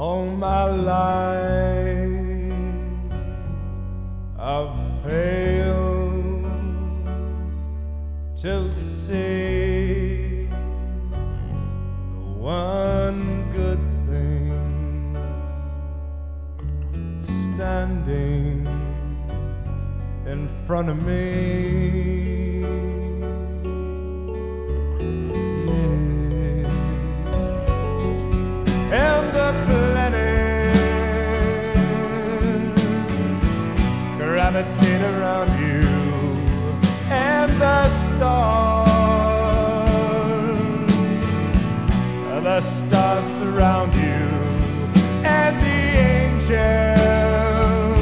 All my life I've failed to see the one good thing standing in front of me. And the planets gravitate around you, and the stars surround you, and the angels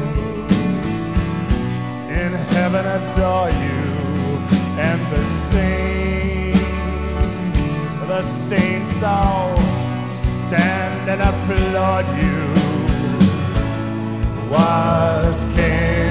in heaven adore you, and the saints all stand and applaud you. What can